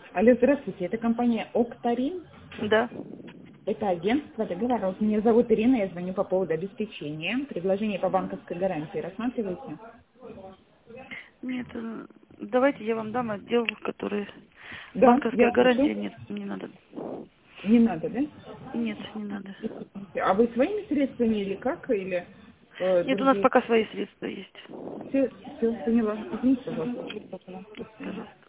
Алло, здравствуйте, это компания Октарин. Да. Это агентство договоров. Меня зовут Ирина, я звоню по поводу обеспечения. Предложение по банковской гарантии рассматриваете? Нет, давайте я вам дам отдел, который... Да, Банковская я гарантия слышу. нет, не надо. Не надо, да? Нет, не надо. А вы своими средствами или как? Или Нет, у нас другие? пока свои средства есть. Все, поняла. Извините, пожалуйста. Пожалуйста.